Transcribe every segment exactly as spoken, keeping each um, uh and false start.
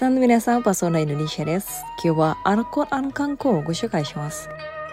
さんの皆さん、パソナインドネシアです。今日はアルコール観光をご紹介します。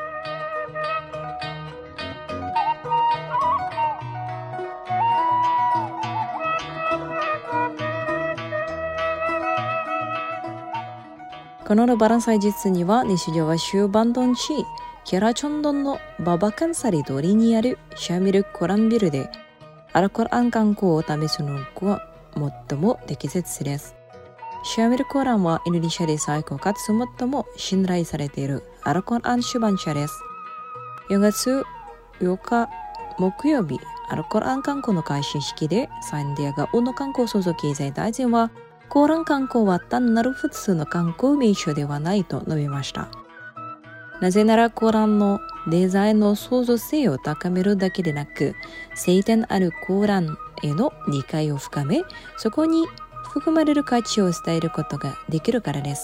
このバランサイ実には西側州バンドン市キャラチョンドンのババカンサリ通りにあるシャミルコランビルでアルコール観光を試すのが最も適切です。シャミルコランはインドネシアで最高かつ最も信頼されているアルコール出版社です。よがつようか木曜日、アルコール観光の開始式でサンディアガオの観光創造経済大臣はコーラン観光は単なる普通の観光名所ではないと述べました。なぜならコーランのデザインの創造性を高めるだけでなく、聖典あるコーランへの理解を深め、そこに含まれる価値を伝えることができるからです。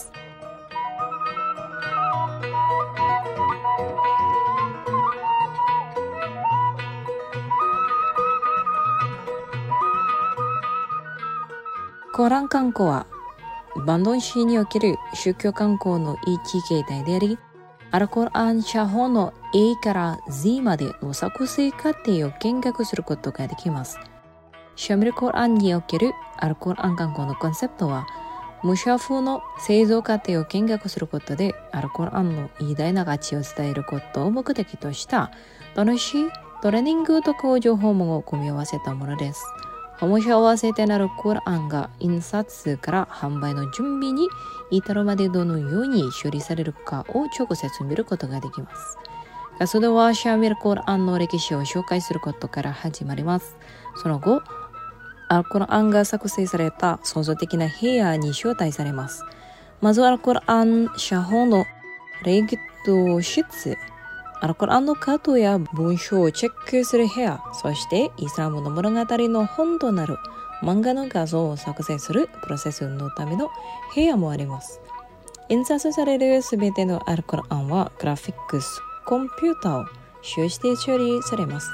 コーラン観光はバンドン市における宗教観光の一形態であり、アルコール写本の A から Z までの作成過程を見学することができます。シャミルコーランにおけるアルコール観光のコンセプトは、ムシャ風の製造過程を見学することでアルコールの偉大な価値を伝えることを目的とした楽しいトレーニングと工場訪問を組み合わせたものです。保護者合わせてなるコーランが印刷から販売の準備に至るまでどのように処理されるかを直接見ることができます。活動はシャミルコーランの歴史を紹介することから始まります。その後、アルコールが作成された創造的な部屋に招待されます。まずアルコール写本のレギュト室、アルコールのカートや文章をチェックする部屋、そしてイスラムの物語の本となる漫画の画像を作成するプロセスのための部屋もあります。印刷されるすべてのアルコールはグラフィックス、コンピューターを使用して処理されます。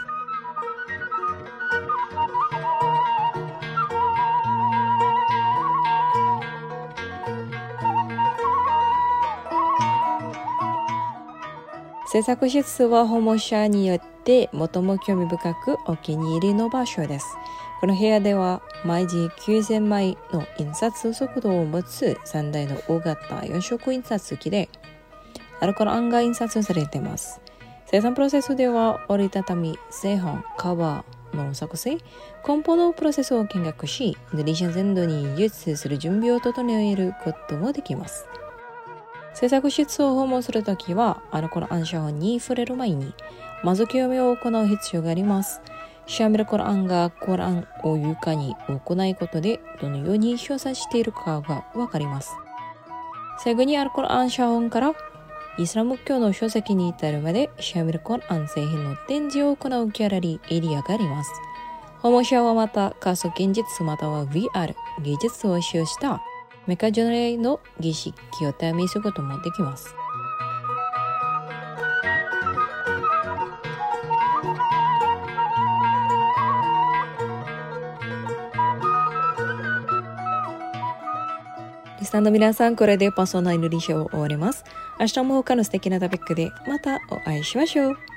制作室は保護者によって最も興味深くお気に入りの場所です。この部屋では毎時きゅうせんまいの印刷速度を持つさんだいの大型よん色印刷機でアルコールが印刷されています。生産プロセスでは折りたたみ、製本、カバーの作成、梱包のプロセスを見学し、インドネシア全土に輸出する準備を整えることもできます。制作室を訪問するときは、アルコール写本に触れる前に、まず清めを行う必要があります。シャミルコールがコーランを床に行うことで、どのように操作しているかがわかります。最後にアルコール写本から、イスラム教の書籍に至るまで、シャミルコール製品の展示を行うギャラリーエリアがあります。訪問者はまた、仮想現実または ブイアール、技術を使用した、メカジュネレの儀式を試すこともできます。リスナーの皆さん、これでパーソナルリショーを終わります。明日も他の素敵なトピックでまたお会いしましょう。